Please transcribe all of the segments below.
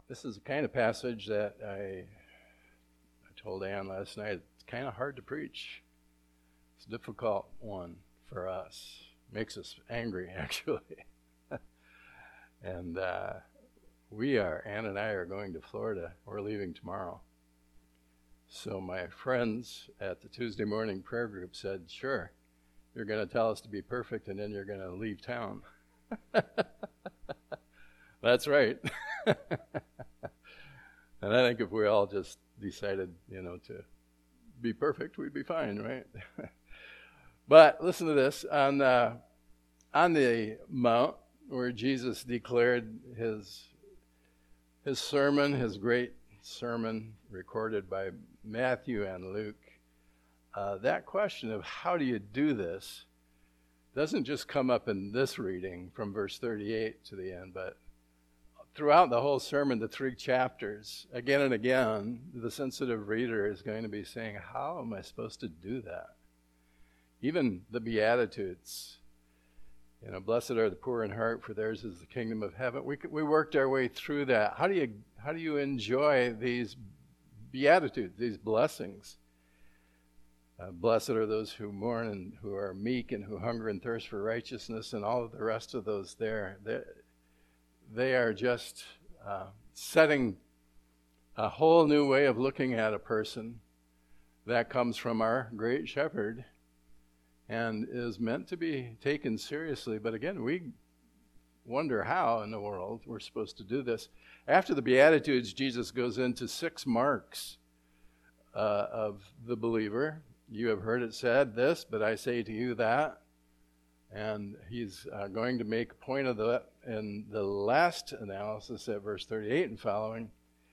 This is the kind of passage that I told Ann last night. It's kind of hard to preach. It's a difficult one for us. Makes us angry, actually. And Ann and I are going to Florida. We're leaving tomorrow. So my friends at the Tuesday morning prayer group said, sure, you're going to tell us to be perfect and then you're going to leave town. That's right. And I think if we all just decided, to be perfect, we'd be fine, right? But listen to this. On the Mount where Jesus declared his sermon, his great sermon recorded by Matthew and Luke, that question of how do you do this doesn't just come up in this reading from verse 38 to the end, but throughout the whole sermon, the 3 chapters, again and again, the sensitive reader is going to be saying, how am I supposed to do that? Even the Beatitudes, blessed are the poor in heart, for theirs is the kingdom of heaven. We worked our way through that. How do you enjoy these Beatitudes, these blessings? Blessed are those who mourn and who are meek and who hunger and thirst for righteousness, and all of the rest of those there. They are just setting a whole new way of looking at a person that comes from our great shepherd and is meant to be taken seriously. But again, we wonder how in the world we're supposed to do this. After the Beatitudes, Jesus goes into 6 marks of the believer. You have heard it said this, but I say to you that. And he's going to make a point of that in the last analysis at verse 38 and following.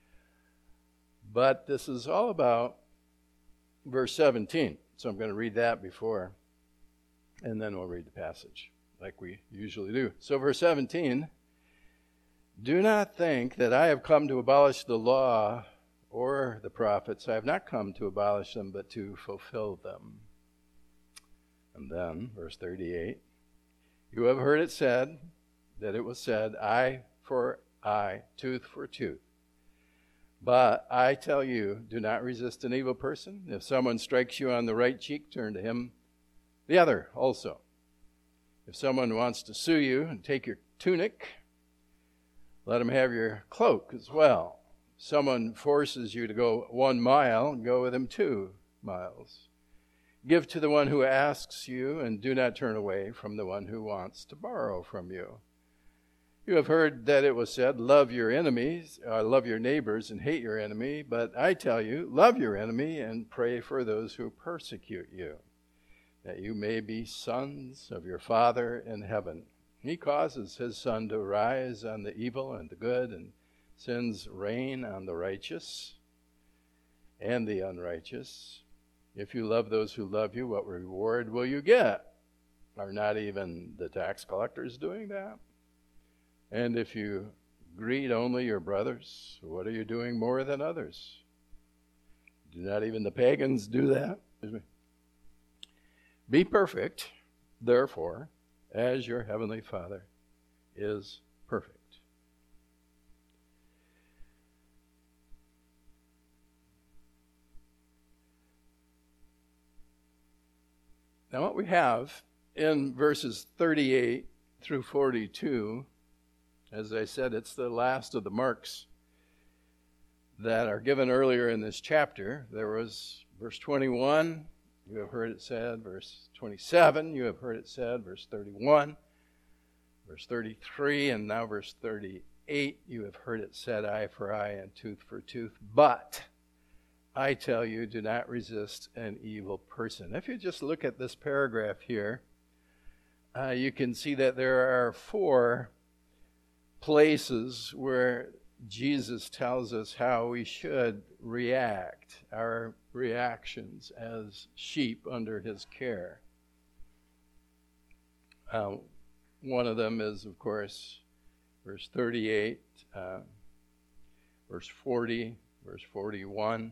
But this is all about verse 17. So I'm going to read that before, and then we'll read the passage like we usually do. So verse 17, do not think that I have come to abolish the law or the prophets. I have not come to abolish them, but to fulfill them. And then, verse 38, you have heard it said, that it was said, eye for eye, tooth for tooth. But I tell you, do not resist an evil person. If someone strikes you on the right cheek, turn to him the other also. If someone wants to sue you and take your tunic, let him have your cloak as well. If someone forces you to go 1 mile, go with him 2 miles. Give to the one who asks you, and do not turn away from the one who wants to borrow from you. You have heard that it was said, love your enemies, love your neighbors, and hate your enemy. But I tell you, love your enemy and pray for those who persecute you, that you may be sons of your Father in heaven. He causes his sun to rise on the evil and the good, and sends rain on the righteous and the unrighteous. If you love those who love you, what reward will you get? Are not even the tax collectors doing that? And if you greet only your brothers, what are you doing more than others? Do not even the pagans do that? Be perfect, therefore, as your heavenly Father is perfect. Now what we have in verses 38 through 42, as I said, it's the last of the marks that are given earlier in this chapter. There was verse 21, you have heard it said. Verse 27, you have heard it said. Verse 31, verse 33, and now verse 38, you have heard it said, eye for eye and tooth for tooth. But I tell you, do not resist an evil person. If you just look at this paragraph here, you can see that there are 4 places where Jesus tells us how we should react, our reactions as sheep under his care. One of them is, of course, verse 38, verse 40, verse 41,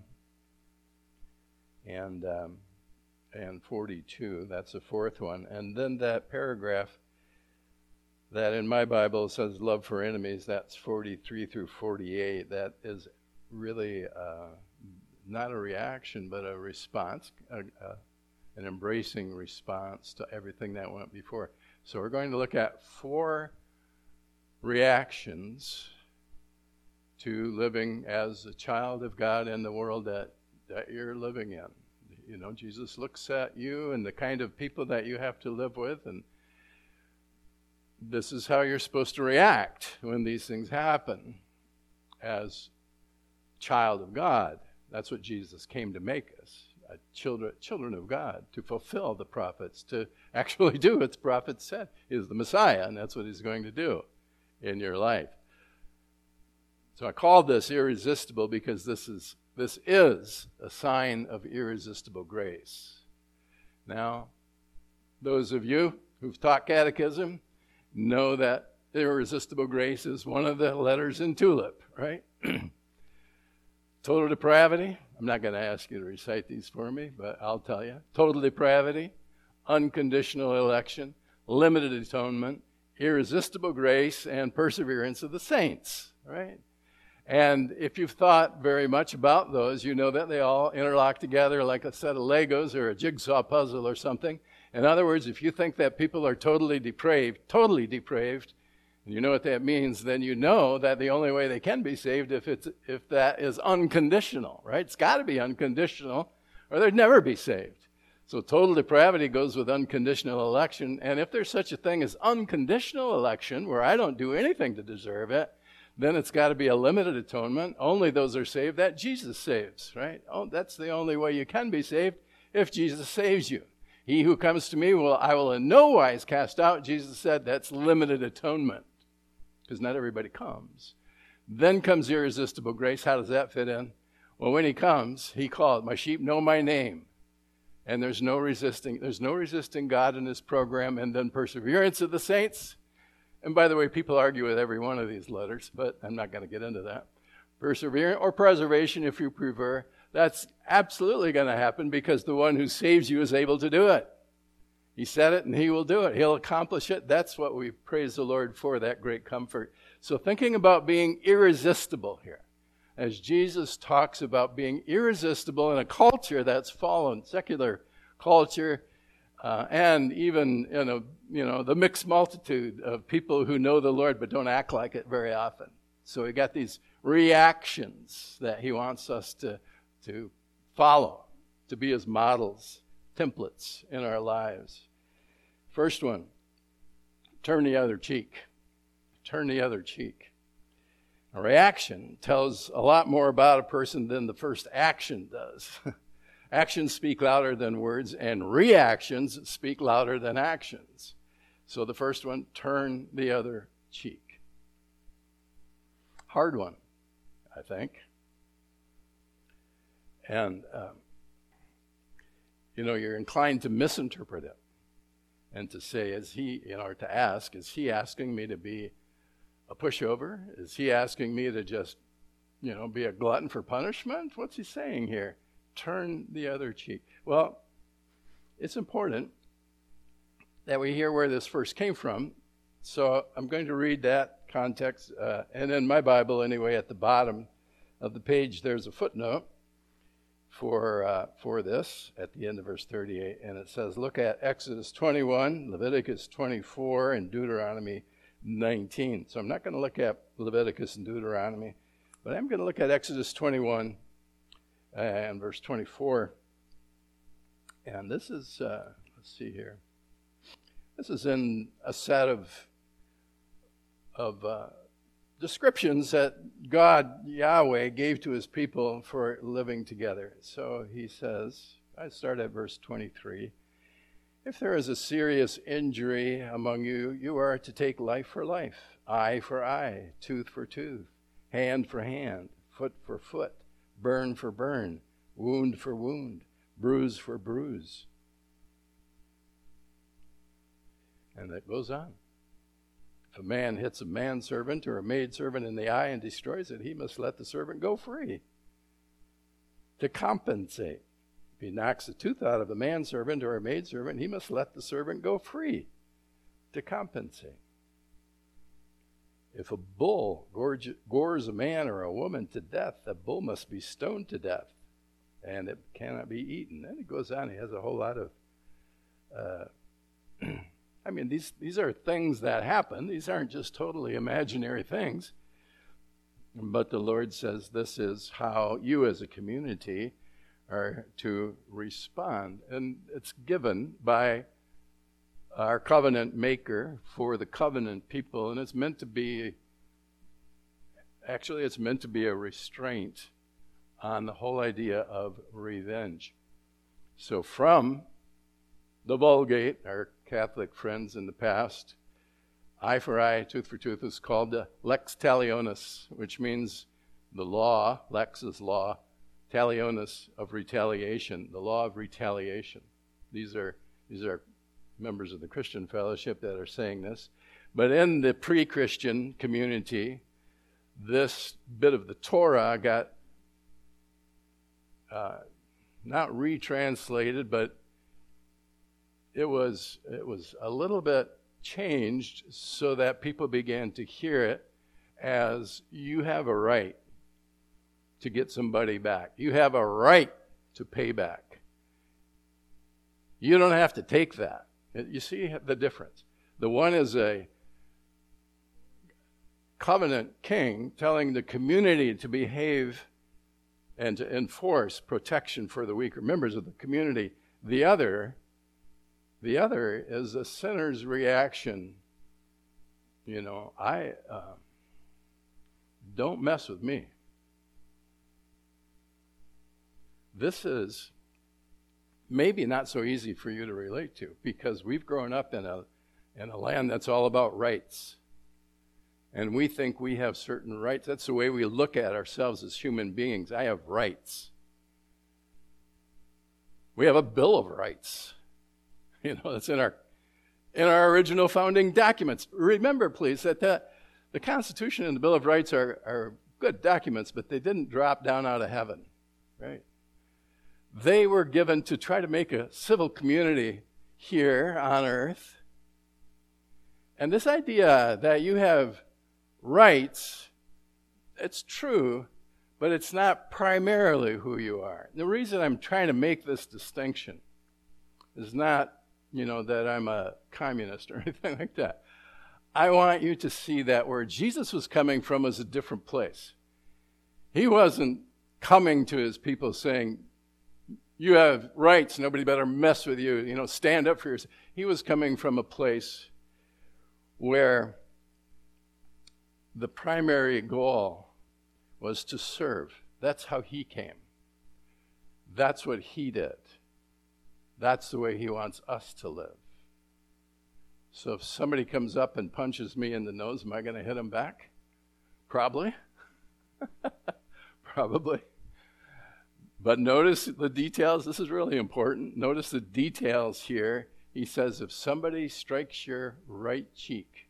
and 42. That's the 4th one. And then that paragraph that in my Bible says love for enemies. That's 43 through 48. That is really not a reaction, but a response, an embracing response to everything that went before. So we're going to look at 4 reactions to living as a child of God in the world that you're living in. You know, Jesus looks at you and the kind of people that you have to live with, and this is how you're supposed to react when these things happen as child of God. That's what Jesus came to make us, children of God, to fulfill the prophets, to actually do what the prophets said. He's the Messiah, and that's what he's going to do in your life. So I called this irresistible because this is a sign of irresistible grace. Now, those of you who've taught catechism know that irresistible grace is one of the letters in TULIP, right? Total depravity. I'm not going to ask you to recite these for me, but I'll tell you. Total depravity, unconditional election, limited atonement, irresistible grace, and perseverance of the saints, right? And if you've thought very much about those, you know that they all interlock together like a set of Legos or a jigsaw puzzle or something. In other words, if you think that people are totally depraved, and you know what that means, then you know that the only way they can be saved if that is unconditional, right? It's got to be unconditional, or they'd never be saved. So total depravity goes with unconditional election, and if there's such a thing as unconditional election, where I don't do anything to deserve it, then it's got to be a limited atonement. Only those are saved that Jesus saves, right? Oh, that's the only way you can be saved, if Jesus saves you. He who comes to me, I will in no wise cast out. Jesus said that's limited atonement, because not everybody comes. Then comes irresistible grace. How does that fit in? Well, when he comes, he called, my sheep know my name. And there's no resisting God in his program. And then perseverance of the saints. And by the way, people argue with every one of these letters, but I'm not going to get into that. Perseverance or preservation, if you prefer, that's absolutely going to happen because the one who saves you is able to do it. He said it and he will do it. He'll accomplish it. That's what we praise the Lord for, that great comfort. So thinking about being irresistible here, as Jesus talks about being irresistible in a culture that's fallen, secular culture, and even the mixed multitude of people who know the Lord but don't act like it very often. So we got these reactions that he wants us to follow, to be his models, templates in our lives. First one, turn the other cheek. Turn the other cheek. A reaction tells a lot more about a person than the first action does. Actions speak louder than words, and reactions speak louder than actions. So the first one, turn the other cheek. Hard one, I think. And, you're inclined to misinterpret it and to say, to ask, is he asking me to be a pushover? Is he asking me to just, be a glutton for punishment? What's he saying here? Turn the other cheek. Well, it's important that we hear where this first came from. So I'm going to read that context. And in my Bible, anyway, at the bottom of the page, there's a footnote for this at the end of verse 38. And it says, look at Exodus 21, Leviticus 24, and Deuteronomy 19. So I'm not going to look at Leviticus and Deuteronomy, but I'm going to look at Exodus 21 and verse 24. And this is, let's see here. This is in a set of descriptions that God, Yahweh, gave to his people for living together. So he says, I start at verse 23. If there is a serious injury among you, you are to take life for life, eye for eye, tooth for tooth, hand for hand, foot for foot, burn for burn, wound for wound, bruise for bruise. And that goes on. If a man hits a manservant or a maidservant in the eye and destroys it, he must let the servant go free to compensate. If he knocks a tooth out of a manservant or a maidservant, he must let the servant go free to compensate. If a bull gores a man or a woman to death, the bull must be stoned to death, and it cannot be eaten. Then it goes on. He has a whole lot of, I mean, these are things that happen. These aren't just totally imaginary things. But the Lord says this is how you as a community are to respond. And it's given by our covenant maker for the covenant people, and it's meant to be a restraint on the whole idea of revenge. So from the Vulgate, our Catholic friends in the past, eye for eye, tooth for tooth is called the lex talionis, which means the law. Lex is law, talionis of retaliation, the law of retaliation. These are members of the Christian fellowship that are saying this. But in the pre-Christian community, this bit of the Torah got not retranslated, but it was a little bit changed so that people began to hear it as you have a right to get somebody back. You have a right to pay back. You don't have to take that. You see the difference. The one is a covenant king telling the community to behave and to enforce protection for the weaker members of the community. The other is a sinner's reaction. You know, don't mess with me. This is maybe not so easy for you to relate to, because we've grown up in a land that's all about rights. And we think we have certain rights. That's the way we look at ourselves as human beings. I have rights. We have a Bill of Rights. You know, it's in our original founding documents. Remember, please, that the Constitution and the Bill of Rights are good documents, but they didn't drop down out of heaven, right? They were given to try to make a civil community here on earth. And this idea that you have rights, it's true, but it's not primarily who you are. The reason I'm trying to make this distinction is not, that I'm a communist or anything like that. I want you to see that where Jesus was coming from was a different place. He wasn't coming to his people saying, you have rights, nobody better mess with you, stand up for yourself. He was coming from a place where the primary goal was to serve. That's how he came. That's what he did. That's the way he wants us to live. So if somebody comes up and punches me in the nose, am I going to hit him back? Probably. Probably. But notice the details. This is really important. Notice the details here. He says, if somebody strikes your right cheek,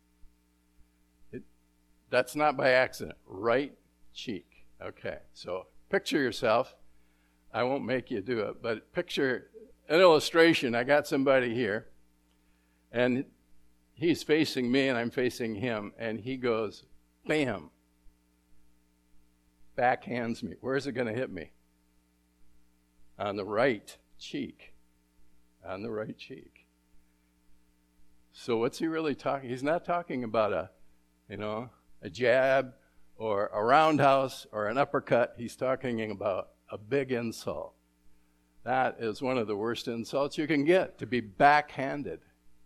that's not by accident. Right cheek. Okay, so picture yourself. I won't make you do it, but picture an illustration. I got somebody here, and he's facing me, and I'm facing him, and he goes, bam, backhands me. Where's it going to hit me? On the right cheek. On the right cheek. So what's he really talking? He's not talking about a jab or a roundhouse or an uppercut. He's talking about a big insult. That is one of the worst insults you can get, to be backhanded.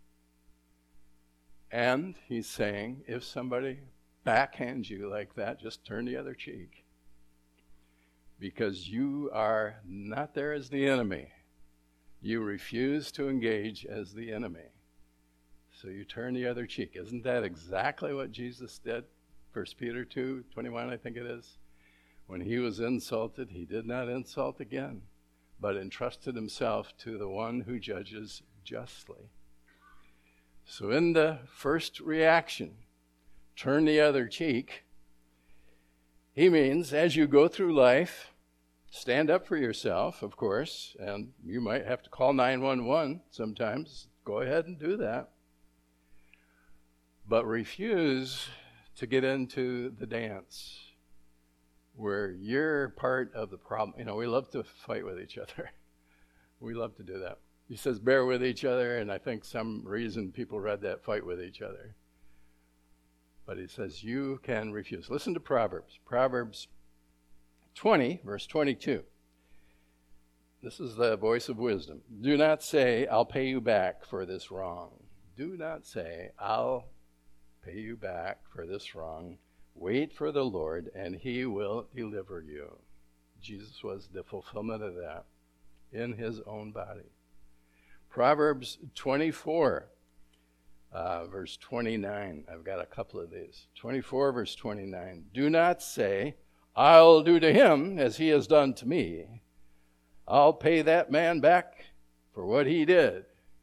And he's saying, if somebody backhands you like that, just turn the other cheek. Because you are not there as the enemy. You refuse to engage as the enemy. So you turn the other cheek. Isn't that exactly what Jesus did? 1 Peter 2:21, I think it is. When he was insulted, he did not insult again, but entrusted himself to the one who judges justly. So in the first reaction, turn the other cheek, he means as you go through life, stand up for yourself, of course, and you might have to call 911 sometimes. Go ahead and do that. But refuse to get into the dance where you're part of the problem. You know, we love to fight with each other. We love to do that. He says, bear with each other, and I think some reason people read that fight with each other. But he says, you can refuse. Listen to Proverbs. Proverbs 20, verse 22. This is the voice of wisdom. Do not say, I'll pay you back for this wrong. Do not say, I'll pay you back for this wrong. Wait for the Lord, and he will deliver you. Jesus was the fulfillment of that in his own body. Proverbs 24, verse 29. I've got a couple of these. 24, verse 29. Do not say, I'll do to him as he has done to me. I'll pay that man back for what he did.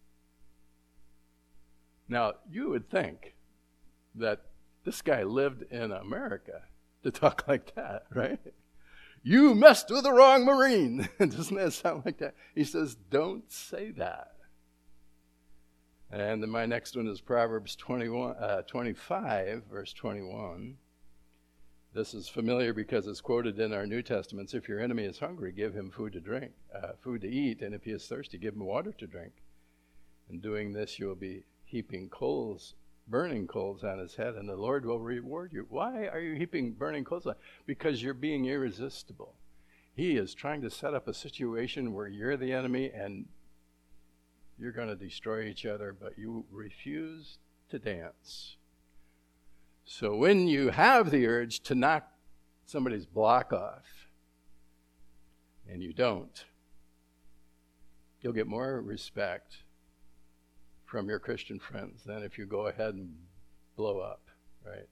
Now, you would think that this guy lived in America to talk like that, right? You messed with the wrong Marine. Doesn't that sound like that? He says, don't say that. And then my next one is Proverbs 25, verse 21. This is familiar because it's quoted in our New Testaments. If your enemy is hungry, give him food to eat, and if he is thirsty, give him water to drink. In doing this, you will be heaping burning coals on his head, and the Lord will reward you. Why are you heaping burning coals on? Because you're being irresistible. He is trying to set up a situation where you're the enemy and you're going to destroy each other, but you refuse to dance. So when you have the urge to knock somebody's block off, and you don't, you'll get more respect from your Christian friends than if you go ahead and blow up, right?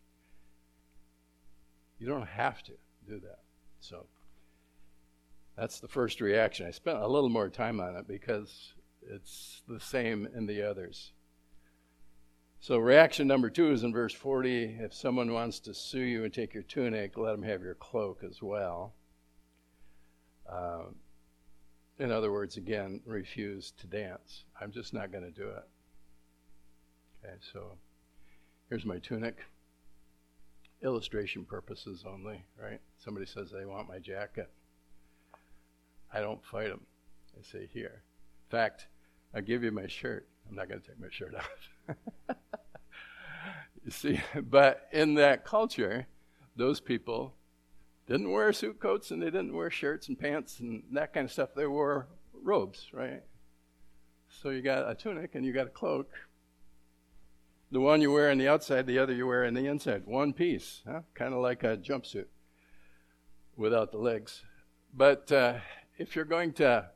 You don't have to do that. So that's the first reaction. I spent a little more time on it because it's the same in the others. So reaction number 2 is in verse 40. If someone wants to sue you and take your tunic, let him have your cloak as well. In other words, again, refuse to dance. I'm just not going to do it. Okay, so here's my tunic. Illustration purposes only, right? Somebody says they want my jacket. I don't fight them. I say, here. In fact, I give you my shirt. I'm not going to take my shirt off. You see, but in that culture, those people didn't wear suit coats and they didn't wear shirts and pants and that kind of stuff. They wore robes, right? So you got a tunic and you got a cloak. The one you wear on the outside, the other you wear on the inside. One piece, huh? Kind of like a jumpsuit without the legs. But if you're going to,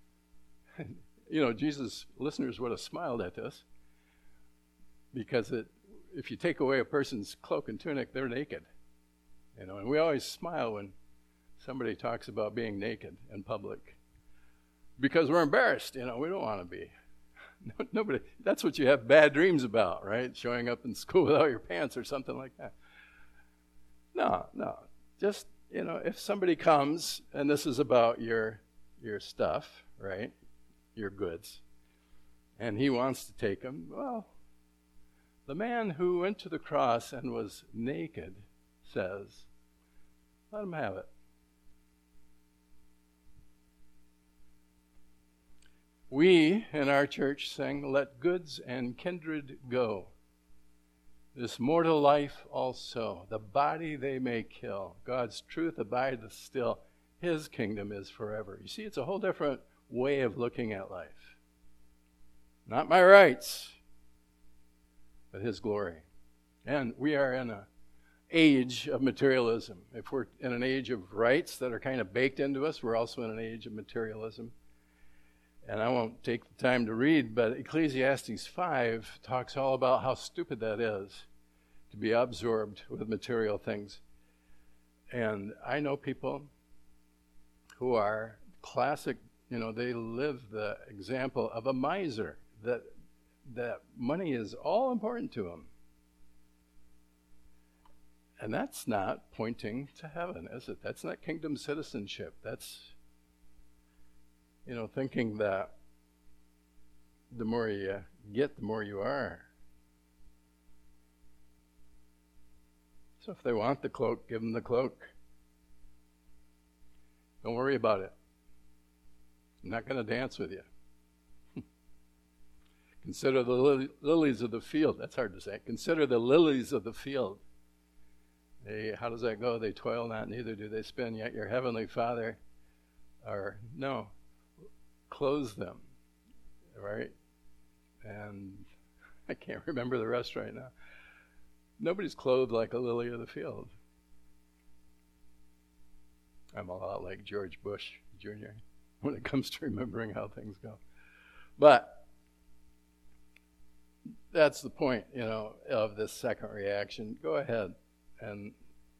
Jesus' listeners would have smiled at this because if you take away a person's cloak and tunic, they're naked. And we always smile when somebody talks about being naked in public because we're embarrassed. We don't want to be. Nobody. That's what you have bad dreams about, right? Showing up in school without your pants or something like that. No. Just, if somebody comes and this is about your stuff, right? Your goods, and he wants to take them, well, the man who went to the cross and was naked says, let him have it. We in our church sang, let goods and kindred go. This mortal life also, the body they may kill. God's truth abideth still. His kingdom is forever. You see, it's a whole different way of looking at life. Not my rights, but his glory. And we are in an age of materialism. If we're in an age of rights that are kind of baked into us, we're also in an age of materialism. And I won't take the time to read, but Ecclesiastes 5 talks all about how stupid that is to be absorbed with material things. And I know people who are classic, they live the example of a miser, that money is all important to them. And that's not pointing to heaven, is it? That's not kingdom citizenship. That's, thinking that the more you get, the more you are. So if they want the cloak, give them the cloak. Don't worry about it. I'm not going to dance with you. Consider the lilies of the field. That's hard to say. Consider the lilies of the field. How does that go? They toil not, neither do they spin, yet your heavenly Father clothes them, right? And I can't remember the rest right now. Nobody's clothed like a lily of the field. I'm a lot like George Bush Jr. when it comes to remembering how things go. But that's the point, of this second reaction. Go ahead and,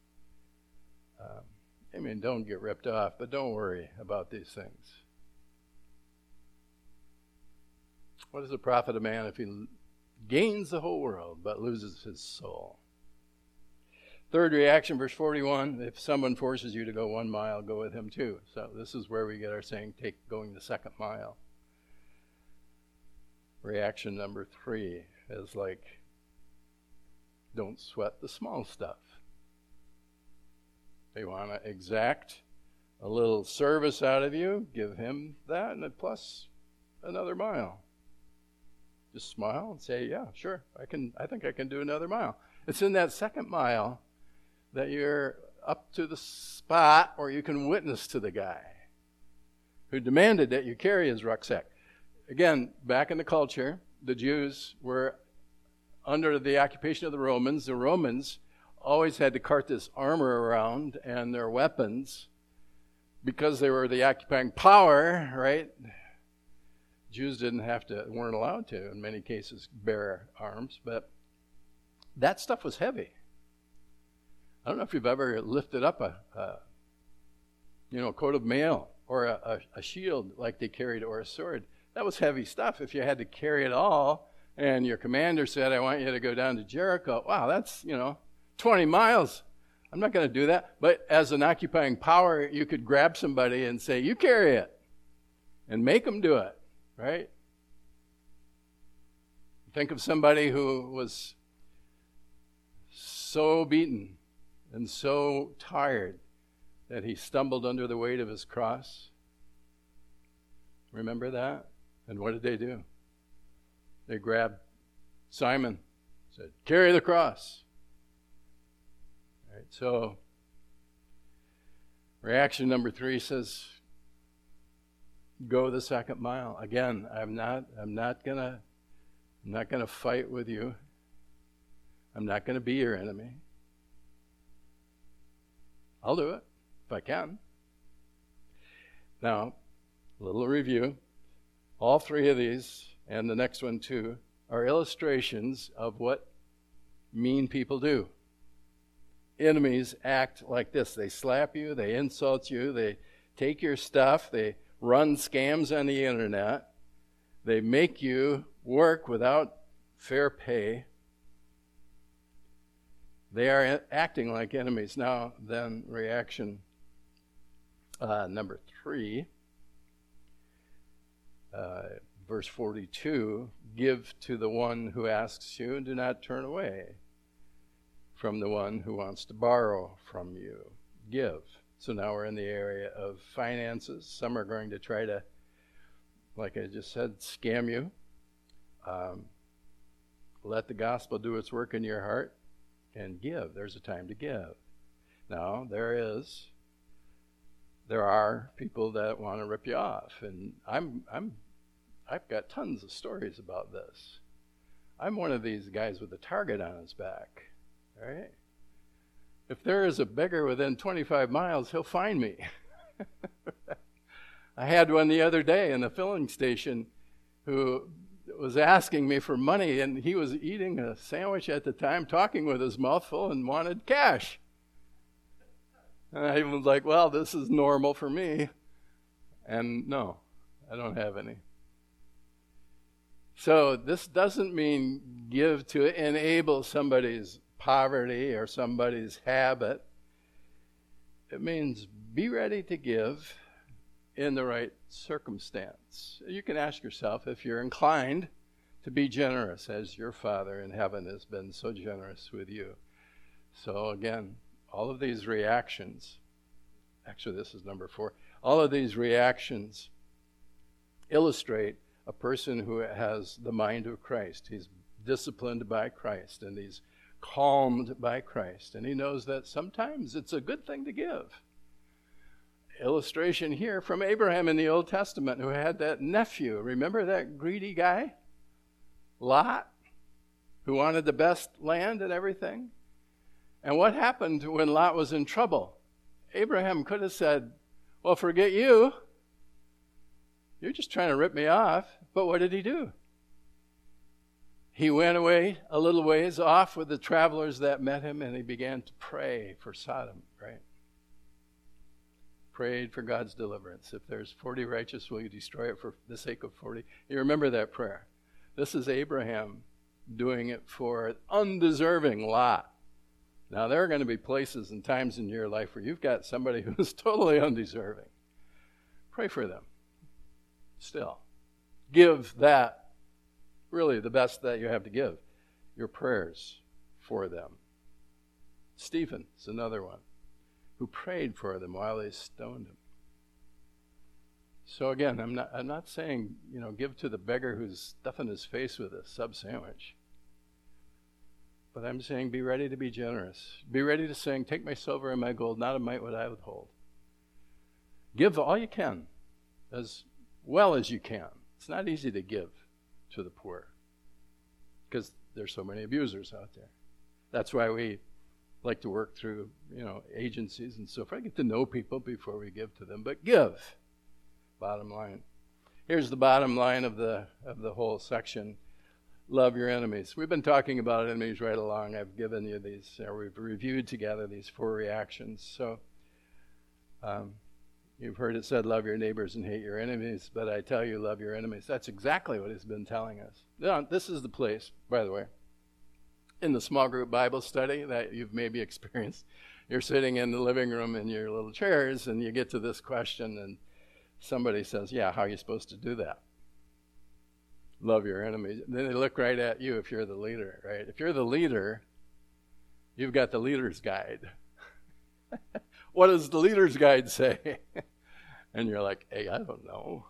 don't get ripped off, but don't worry about these things. What does it profit a man if he gains the whole world but loses his soul? Third reaction, verse 41, if someone forces you to go 1 mile, go with him too. So this is where we get our saying, take going the second mile. Reaction number 3 is like, don't sweat the small stuff. They want to exact a little service out of you, give him that, and plus another mile. Just smile and say, yeah, sure, I think I can do another mile. It's in that second mile that you're up to the spot where you can witness to the guy who demanded that you carry his rucksack. Again, back in the culture, the Jews were under the occupation of the Romans. The Romans always had to cart this armor around and their weapons because they were the occupying power, right? Jews weren't allowed to, in many cases, bear arms, but that stuff was heavy. I don't know if you've ever lifted up a coat of mail or a shield like they carried, or a sword. That was heavy stuff. If you had to carry it all, and your commander said, I want you to go down to Jericho, wow, that's, 20 miles. I'm not going to do that. But as an occupying power, you could grab somebody and say, you carry it, and make them do it, right? Think of somebody who was so beaten and so tired that he stumbled under the weight of his cross. Remember that? And what did they do? They grabbed Simon, said, carry the cross. All right, so reaction number 3 says, go the second mile. Again, I'm not gonna fight with you. I'm not gonna be your enemy. I'll do it if I can. Now, a little review. All 3 of these, and the next one too, are illustrations of what mean people do. Enemies act like this. They slap you, they insult you, they take your stuff, they run scams on the internet, they make you work without fair pay. They are acting like enemies. Now, then, reaction number 3, verse 42, give to the one who asks you, and do not turn away from the one who wants to borrow from you. Give. So now we're in the area of finances. Some are going to try to, like I just said, scam you. Let the gospel do its work in your heart and give. There's a time to give. Now, there are people that want to rip you off, and I've got tons of stories about this. I'm one of these guys with a target on his back, right? If there is a beggar within 25 miles, he'll find me. I had one the other day in the filling station who was asking me for money, and he was eating a sandwich at the time, talking with his mouth full, and wanted cash. And I was like, well, this is normal for me. And no, I don't have any. So this doesn't mean give to enable somebody's poverty or somebody's habit. It means be ready to give in the right circumstance. You can ask yourself if you're inclined to be generous as your Father in heaven has been so generous with you. So again, all of these reactions, actually this is number 4, all of these reactions illustrate a person who has the mind of Christ. He's disciplined by Christ, and he's calmed by Christ, and he knows that sometimes it's a good thing to give. Illustration here from Abraham in the Old Testament, who had that nephew. Remember that greedy guy, Lot, who wanted the best land and everything? And what happened when Lot was in trouble? Abraham could have said, well, forget you. You're just trying to rip me off. But what did he do? He went away a little ways off with the travelers that met him, and he began to pray for Sodom, right? Prayed for God's deliverance. If there's 40 righteous, will you destroy it for the sake of 40? You remember that prayer. This is Abraham doing it for undeserving Lot. Now, there are going to be places and times in your life where you've got somebody who's totally undeserving. Pray for them. Still. Give that, really the best that you have to give, your prayers for them. Stephen is another one who prayed for them while they stoned him. So again, I'm not saying, give to the beggar who's stuffing his face with a sub sandwich. But I'm saying be ready to be generous. Be ready to sing, take my silver and my gold, not a mite would I withhold. Give all you can, as well as you can. It's not easy to give to the poor because there's so many abusers out there. That's why we like to work through, agencies and so forth. Get to know people before we give to them, but give. Bottom line. Here's the bottom line of the whole section. Love your enemies. We've been talking about enemies right along. I've given you these, we've reviewed together these 4 reactions. So you've heard it said, love your neighbors and hate your enemies, but I tell you, love your enemies. That's exactly what he's been telling us. Now, this is the place, by the way, in the small group Bible study that you've maybe experienced. You're sitting in the living room in your little chairs, and you get to this question, and somebody says, yeah, how are you supposed to do that? Love your enemies. And then they look right at you if you're the leader, right? If you're the leader, you've got the leader's guide. What does the leader's guide say? And you're like, hey, I don't know.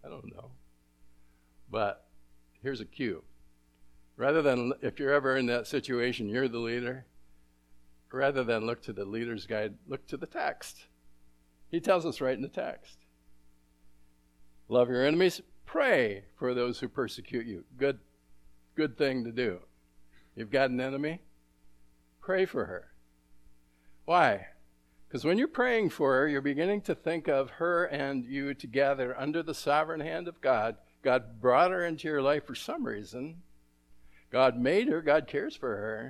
But here's a cue. Rather than, if you're ever in that situation, you're the leader, rather than look to the leader's guide, look to the text. He tells us right in the text. Love your enemies. Pray for those who persecute you. Good thing to do. You've got an enemy? Pray for her. Why? Because when you're praying for her, you're beginning to think of her and you together under the sovereign hand of God. God brought her into your life for some reason. God made her. God cares for her.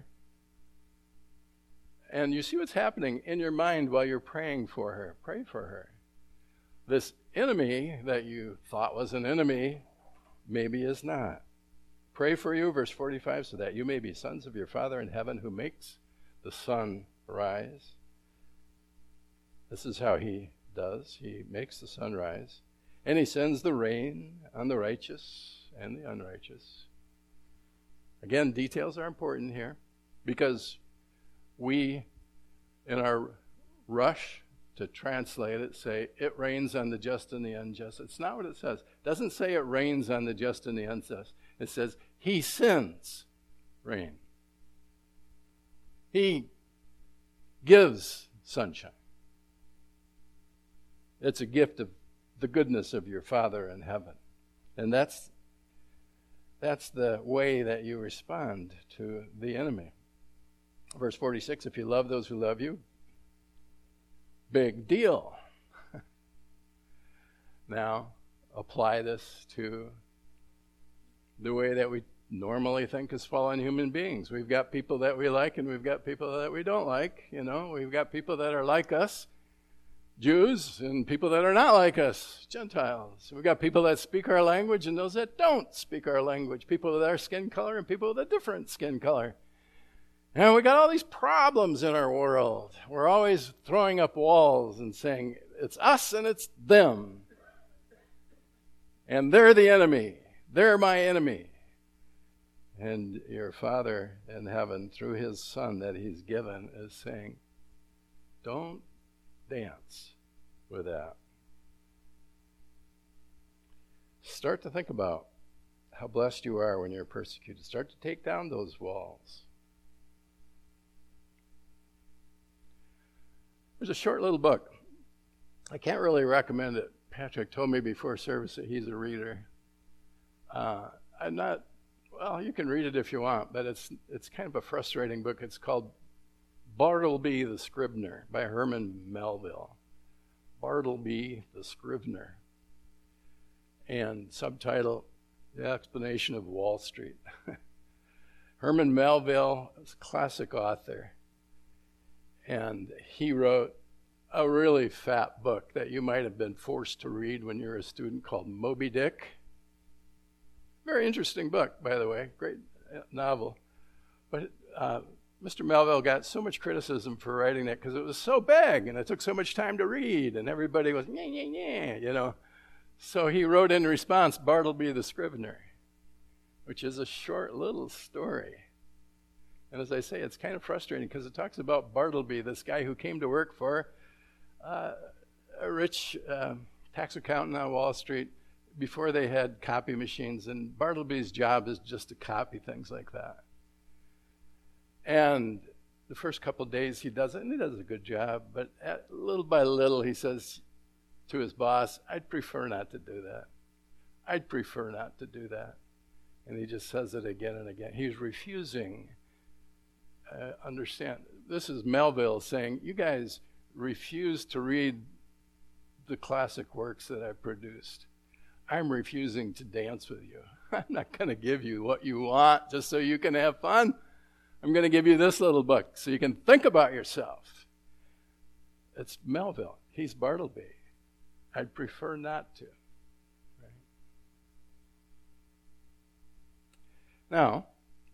And you see what's happening in your mind while you're praying for her. Pray for her. This enemy that you thought was an enemy maybe is not. Pray for you, verse 45, so that you may be sons of your Father in heaven who makes the sun rise. This is how he does. He makes the sun rise, and he sends the rain on the righteous and the unrighteous. Again, details are important here because we, in our rush to translate it, say it rains on the just and the unjust. It's not what it says. It doesn't say it rains on the just and the unjust. It says he sends rain. He gives sunshine. It's a gift of the goodness of your Father in heaven. And that's the way that you respond to the enemy. Verse 46, if you love those who love you, big deal. Now, apply this to the way that we normally think as fallen human beings. We've got people that we like and we've got people that we don't like. We've got people that are like us, Jews, and people that are not like us, Gentiles. We've got people that speak our language and those that don't speak our language, people with our skin color and people with a different skin color. And we got all these problems in our world. We're always throwing up walls and saying, it's us and it's them. And they're the enemy. They're my enemy. And your Father in heaven, through his Son that he's given, is saying, don't dance with that. Start to think about how blessed you are when you're persecuted. Start to take down those walls. There's a short little book. I can't really recommend it. Patrick told me before service that he's a reader. I'm not, well, you can read it if you want, but it's kind of a frustrating book. It's called Bartleby the Scrivener by Herman Melville. Bartleby the Scrivener. And subtitle, The Explanation of Wall Street. Herman Melville is a classic author. And he wrote a really fat book that you might have been forced to read when you were a student called Moby Dick. Very interesting book, by the way. Great novel. But Mr. Melville got so much criticism for writing that because it was so big and it took so much time to read and everybody was, yeah, yeah, yeah, you know. So he wrote in response, Bartleby the Scrivener, which is a short little story. And as I say, it's kind of frustrating because it talks about Bartleby, this guy who came to work for a rich tax accountant on Wall Street before they had copy machines. And Bartleby's job is just to copy things like that. And the first couple of days he does it, and he does a good job. But little by little, he says to his boss, I'd prefer not to do that. I'd prefer not to do that. And he just says it again and again. He's refusing. Understand, this is Melville saying, you guys refuse to read the classic works that I've produced. I'm refusing to dance with you. I'm not going to give you what you want just so you can have fun. I'm going to give you this little book so you can think about yourself. It's Melville. He's Bartleby. I'd prefer not to. Right? Now,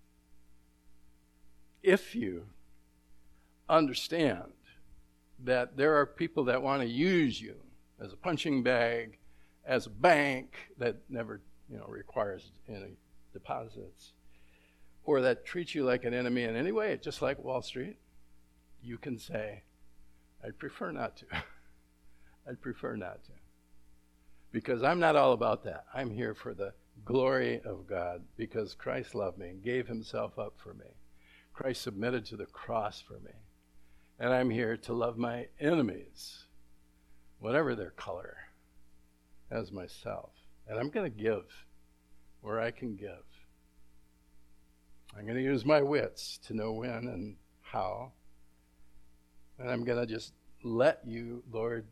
if you understand that there are people that want to use you as a punching bag, as a bank that never, requires any deposits, or that treats you like an enemy in any way, just like Wall Street, you can say, I'd prefer not to. I'd prefer not to. Because I'm not all about that. I'm here for the glory of God because Christ loved me and gave himself up for me. Christ submitted to the cross for me. And I'm here to love my enemies, whatever their color, as myself. And I'm going to give where I can give. I'm going to use my wits to know when and how. And I'm going to just let you, Lord,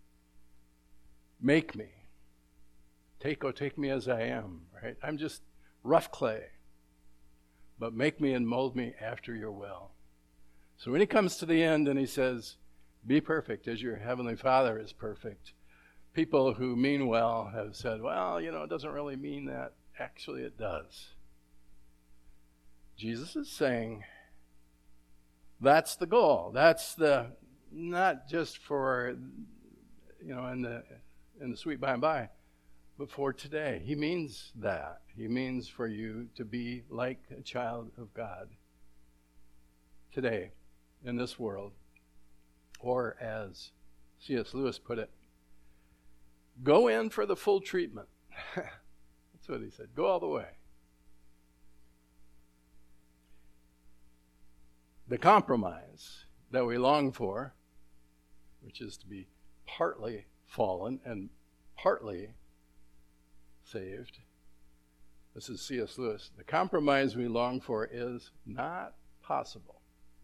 make me. Take me as I am, right? I'm just rough clay. But make me and mold me after your will. So when he comes to the end and he says, be perfect as your heavenly Father is perfect, people who mean well have said, well, it doesn't really mean that. Actually, it does. Jesus is saying, that's the goal. That's not just for, in the sweet by and by, but for today. He means that. He means for you to be like a child of God today in this world. Or as C.S. Lewis put it, go in for the full treatment. That's what he said. Go all the way. The compromise that we long for, which is to be partly fallen and partly saved. This is C.S. Lewis. The compromise we long for is not possible.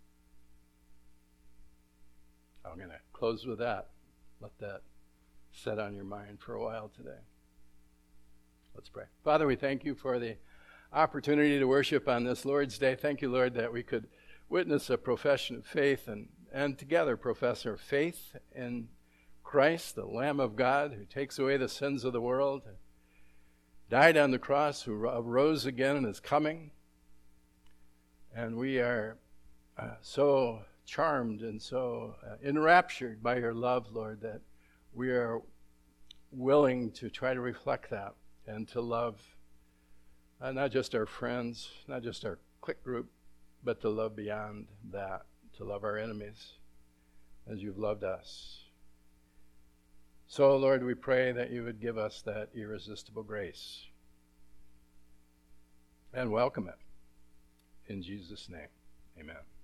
I'm going to close with that. Let that set on your mind for a while today. Let's pray. Father, we thank you for the opportunity to worship on this Lord's Day. Thank you, Lord, that we could witness a profession of faith and together profess our faith in Christ, the Lamb of God, who takes away the sins of the world, died on the cross, who rose again and is coming. And we are so charmed and so enraptured by your love, Lord, that we are willing to try to reflect that and to love not just our friends, not just our clique group, but to love beyond that, to love our enemies as you've loved us. So, Lord, we pray that you would give us that irresistible grace and welcome it. In Jesus' name, amen.